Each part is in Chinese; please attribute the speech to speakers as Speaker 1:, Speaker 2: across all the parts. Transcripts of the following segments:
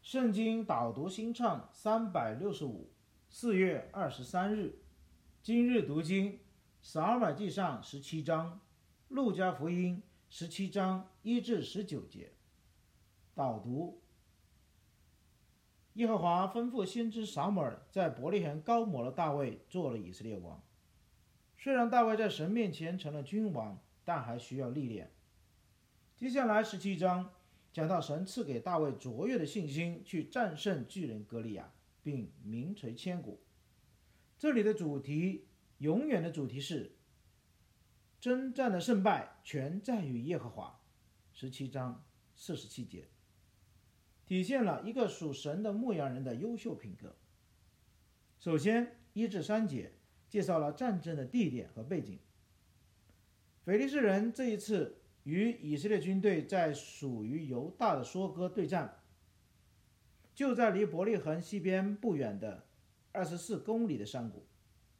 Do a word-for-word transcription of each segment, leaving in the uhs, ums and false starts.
Speaker 1: 圣经导读新唱三百六十五，四月二十三日，今日读经撒尔马记上十七章，路加福音十七章一至十九节。导读：耶和华吩咐先知撒母耳在伯利恒膏抹了大卫做了以色列王。虽然大卫在神面前成了君王，但还需要历练。接下来十七章讲到神赐给大卫卓越的信心，去战胜巨人歌利亚，并名垂千古。这里的主题，永远的主题是征战的胜败全在于耶和华。十七章四十七节体现了一个属神的牧羊人的优秀品格。首先，一至三节介绍了战争的地点和背景。非利士人这一次与以色列军队在属于犹大的梭哥对战，就在离伯利恒西边不远的二十四公里的山谷。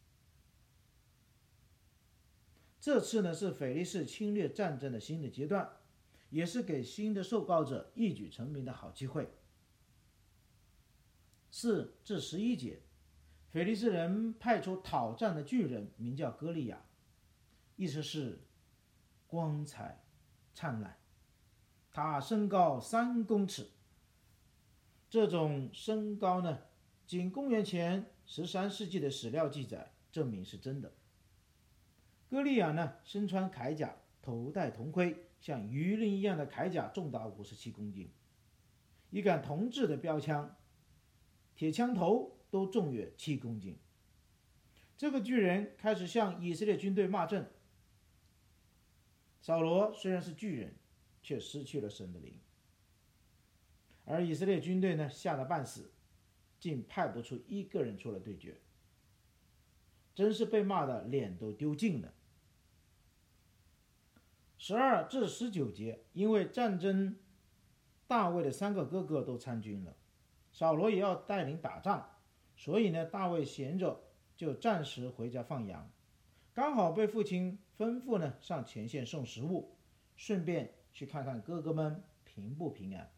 Speaker 1: 这次呢是非利士侵略战争的新的阶段，也是给新的受膏者一举成名的好机会。四至十一节，非利士人派出讨战的巨人，名叫歌利亚，意思是光彩灿烂，他身高三公尺。这种身高呢，仅公元前十三世纪的史料记载证明是真的。歌利亚呢，身穿铠甲，头戴铜盔，像鱼鳞一样的铠甲重达五十七公斤，一杆铜制的标枪，铁枪头都重约七公斤。这个巨人开始向以色列军队骂阵。扫罗虽然是巨人，却失去了神的灵，而以色列军队呢，吓得半死，竟派不出一个人出来对决，真是被骂的脸都丢尽了。十二至十九节，因为战争，大卫的三个哥哥都参军了，扫罗也要带领打仗，所以呢，大卫闲着就暂时回家放羊，刚好被父亲吩咐呢上前线送食物，顺便去看看哥哥们平不平安。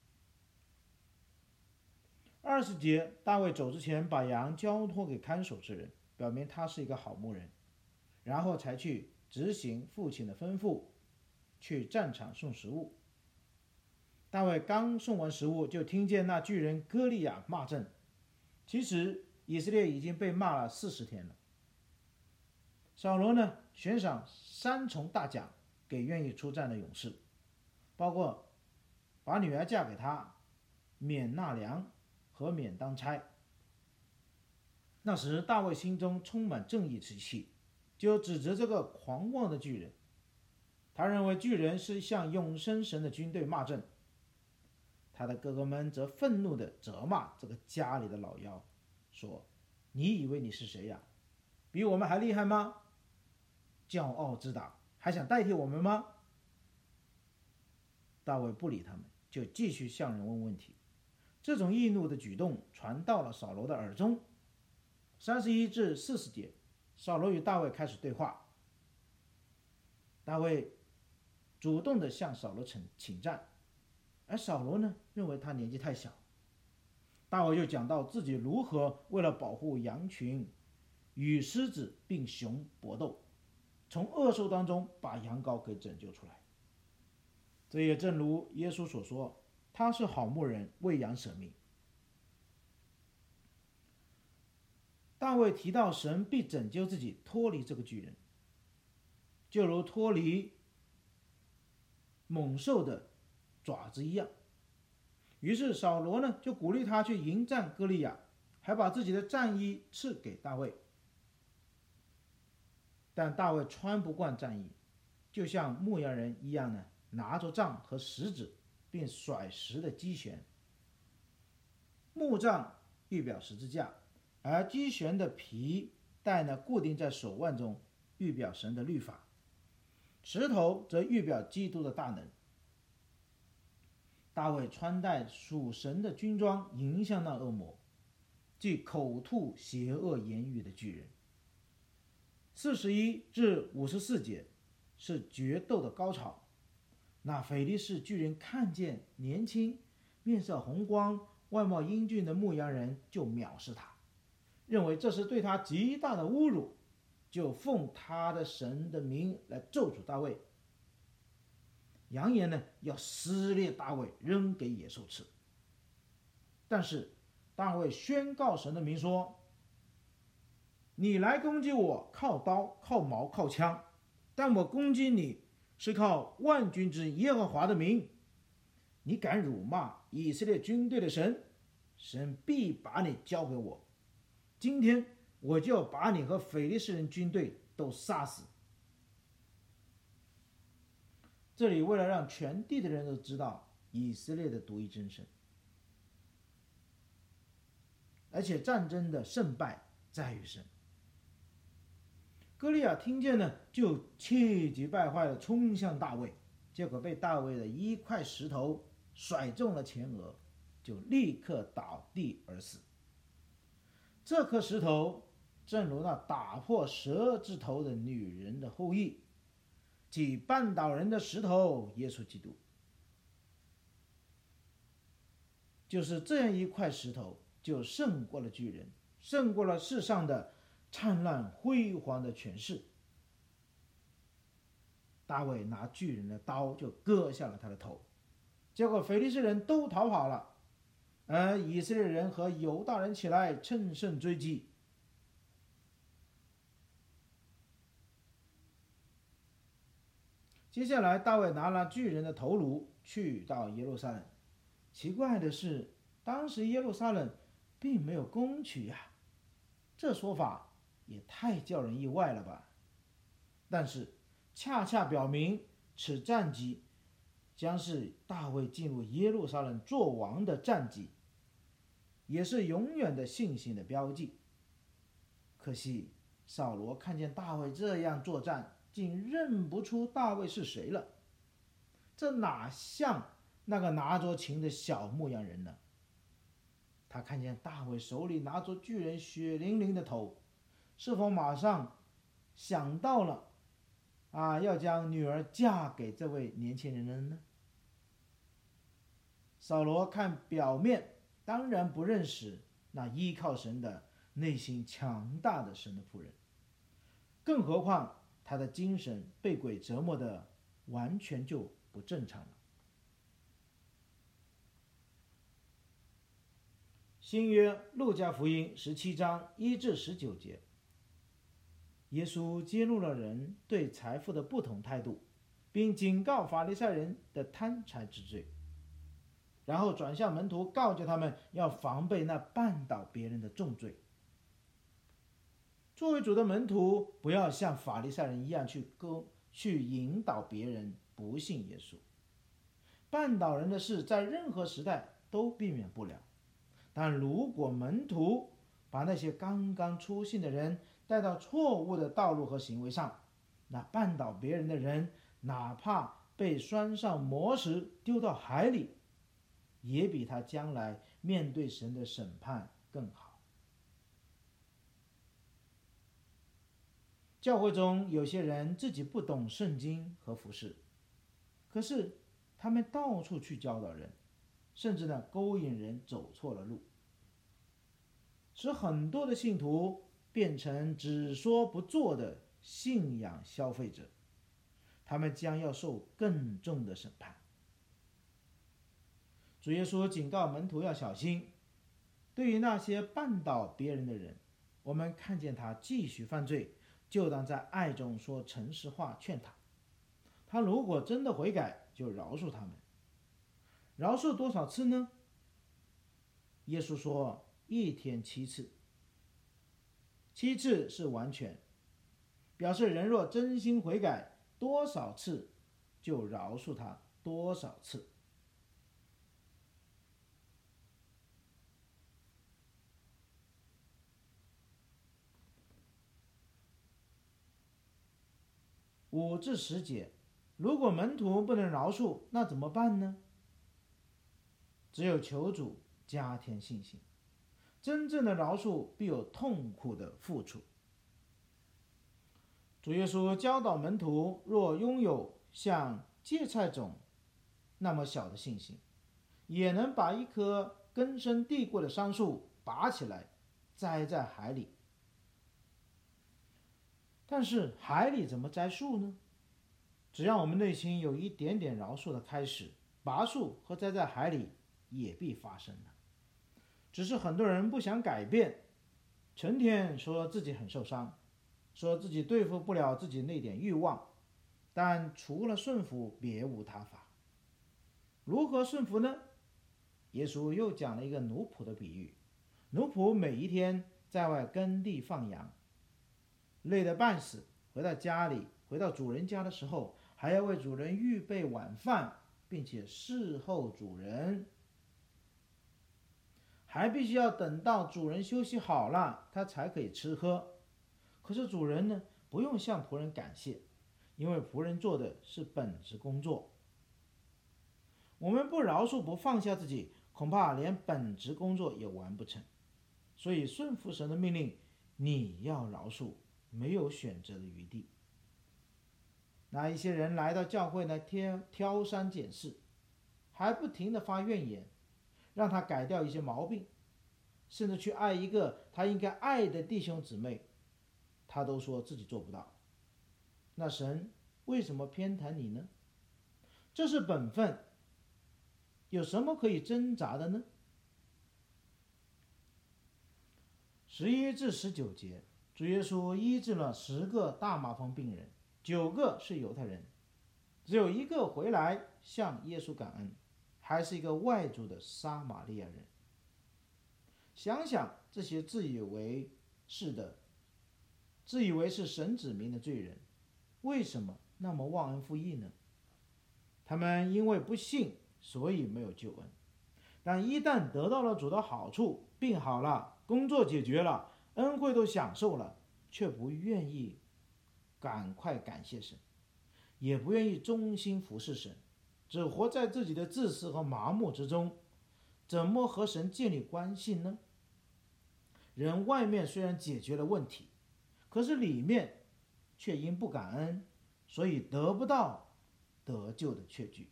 Speaker 1: 二十节，大卫走之前把羊交托给看守之人，表明他是一个好牧人，然后才去执行父亲的吩咐，去战场送食物。大卫刚送完食物，就听见那巨人歌利亚骂阵。其实以色列已经被骂了四十天了。扫罗呢，悬赏三重大奖给愿意出战的勇士，包括把女儿嫁给他，免纳粮和免当差。那时大卫心中充满正义之气，就指责这个狂妄的巨人。他认为巨人是向永生神的军队骂阵。他的哥哥们则愤怒地责骂这个家里的老妖，说：你以为你是谁呀？比我们还厉害吗？骄傲自大，还想代替我们吗？大卫不理他们，就继续向人问问题。这种易怒的举动传到了扫罗的耳中。三十一至四十节，扫罗与大卫开始对话。大卫主动地向扫罗请战，而扫罗呢，认为他年纪太小。大卫就讲到自己如何为了保护羊群，与狮子并熊搏斗，从恶兽当中把羊羔给拯救出来。这也正如耶稣所说，他是好牧人，为羊舍命。大卫提到神必拯救自己脱离这个巨人，就如脱离猛兽的爪子一样。于是扫罗呢，就鼓励他去迎战歌利亚，还把自己的战衣赐给大卫。但大卫穿不惯战衣，就像牧羊人一样呢，拿着杖和石子，并甩石的机旋。木杖预表十字架，而机旋的皮带呢，固定在手腕中，预表神的律法。石头则预表基督的大能。大卫穿戴属神的军装，迎向那恶魔，即口吐邪恶言语的巨人。四十一至五十四节是决斗的高潮。那非利士巨人看见年轻、面色红光、 外貌英俊的牧羊人就藐视他，认为这是对他极大的侮辱，就奉他的神的名来咒诅大卫，扬言呢要撕裂大卫，扔给野兽吃。但是大卫宣告神的名说：你来攻击我，靠刀、靠矛、靠枪，但我攻击你是靠万军之耶和华的名。你敢辱骂以色列军队的神，神必把你交给我。今天我就要把你和非利士人军队都杀死。这里为了让全地的人都知道以色列的独一真神，而且战争的胜败在于神。歌利亚听见呢，就气急败坏地冲向大卫，结果被大卫的一块石头甩中了前额，就立刻倒地而死。这颗石头正如那打破蛇之头的女人的后裔，即绊倒人的石头耶稣基督。就是这样一块石头，就胜过了巨人，胜过了世上的灿烂辉煌的权势。大卫拿巨人的刀就割下了他的头，结果非利士人都逃跑了，而以色列人和犹大人起来乘胜追击。接下来大卫拿了巨人的头颅去到耶路撒冷。奇怪的是，当时耶路撒冷并没有攻取呀、啊，这说法也太叫人意外了吧。但是恰恰表明此战绩将是大卫进入耶路撒冷作王的战绩，也是永远的信心的标记。可惜扫罗看见大卫这样作战，竟认不出大卫是谁了。这哪像那个拿着琴的小牧羊人呢？他看见大卫手里拿着巨人血淋淋的头，是否马上想到了啊，要将女儿嫁给这位年轻人呢？扫罗看表面当然不认识那依靠神的内心强大的神的仆人，更何况他的精神被鬼折磨的完全就不正常了。新约路加福音十七章一至十九节，耶稣揭露了人对财富的不同态度，并警告法利赛人的贪财之罪，然后转向门徒，告诫他们要防备那绊倒别人的重罪。作为主的门徒，不要像法利赛人一样去勾去引导别人不信耶稣。绊倒人的事在任何时代都避免不了，但如果门徒把那些刚刚出信的人带到错误的道路和行为上，那绊倒别人的人哪怕被拴上磨石丢到海里，也比他将来面对神的审判更好。教会中有些人自己不懂圣经和服事，可是他们到处去教导人，甚至呢勾引人走错了路，使很多的信徒变成只说不做的信仰消费者，他们将要受更重的审判。主耶稣警告门徒要小心，对于那些绊倒别人的人，我们看见他继续犯罪，就当在爱中说诚实话劝他，他如果真的悔改，就饶恕他们。饶恕多少次呢？耶稣说一天七次，七次是完全，表示人若真心悔改，多少次就饶恕他多少次。五至十节，如果门徒不能饶恕，那怎么办呢？只有求主加添信心，真正的饶恕必有痛苦的付出。主耶稣教导门徒，若拥有像芥菜种那么小的信心，也能把一颗根深蒂固的桑树拔起来，栽在海里。但是海里怎么栽树呢？只要我们内心有一点点饶恕的开始，拔树和栽在海里也必发生的。只是很多人不想改变，成天说自己很受伤，说自己对付不了自己那点欲望，但除了顺服别无他法。如何顺服呢？耶稣又讲了一个奴仆的比喻。奴仆每一天在外耕地放羊，累得半死，回到家里，回到主人家的时候，还要为主人预备晚饭，并且侍候主人，还必须要等到主人休息好了，他才可以吃喝。可是主人呢，不用向仆人感谢，因为仆人做的是本职工作。我们不饶恕，不放下自己，恐怕连本职工作也完不成。所以顺服神的命令，你要饶恕，没有选择的余地。那一些人来到教会呢，挑挑三拣四，还不停地发怨言，让他改掉一些毛病，甚至去爱一个他应该爱的弟兄姊妹，他都说自己做不到。那神为什么偏袒你呢？这是本分，有什么可以挣扎的呢？十一至十九节，主耶稣医治了十个大麻风病人，九个是犹太人，只有一个回来向耶稣感恩，还是一个外族的撒玛利亚人。想想这些自以为是的、自以为是神子民的罪人，为什么那么忘恩负义呢？他们因为不信，所以没有救恩。但一旦得到了主的好处，病好了，工作解决了，恩惠都享受了，却不愿意赶快感谢神，也不愿意忠心服侍神，只活在自己的自私和麻木之中，怎么和神建立关系呢？人外面虽然解决了问题，可是里面却因不感恩，所以得不到得救的确据。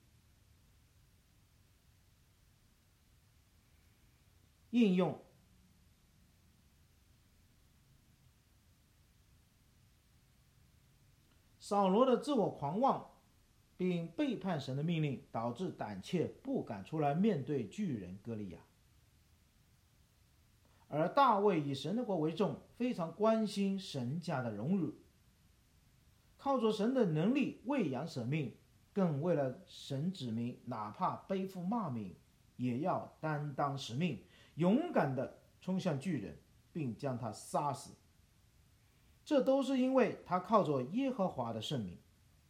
Speaker 1: 应用扫罗的自我狂妄并背叛神的命令，导致胆怯不敢出来面对巨人歌利亚。而大卫以神的国为重，非常关心神家的荣辱，靠着神的能力为羊舍命，更为了神子民，哪怕背负骂名，也要担当使命，勇敢地冲向巨人，并将他杀死。这都是因为他靠着耶和华的圣名。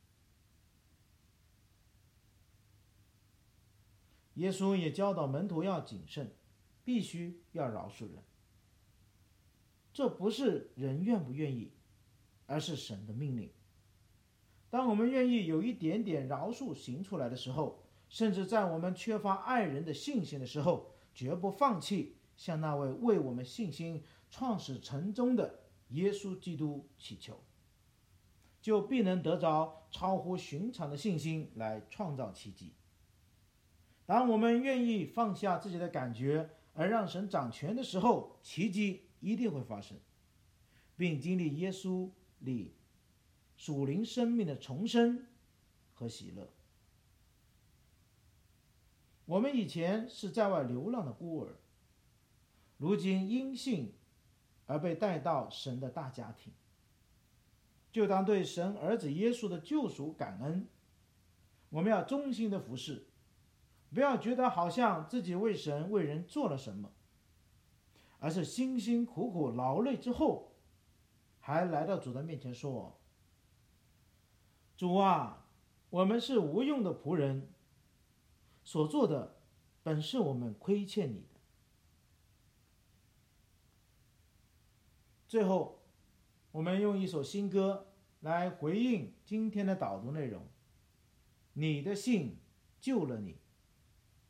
Speaker 1: 耶稣也教导门徒要谨慎，必须要饶恕人。这不是人愿不愿意，而是神的命令。当我们愿意有一点点饶恕行出来的时候，甚至在我们缺乏爱人的信心的时候，绝不放弃向那位为我们信心创始成终的耶稣基督祈求，就必能得着超乎寻常的信心来创造奇迹。当我们愿意放下自己的感觉，而让神掌权的时候，奇迹一定会发生，并经历耶稣里属灵生命的重生和喜乐。我们以前是在外流浪的孤儿，如今因信而被带到神的大家庭，就当对神儿子耶稣的救赎感恩。我们要忠心的服侍，不要觉得好像自己为神为人做了什么，而是辛辛苦苦劳累之后，还来到主的面前说：主啊，我们是无用的仆人，所做的本是我们亏欠你的。最后，我们用一首新歌来回应今天的导读内容。你的信救了你。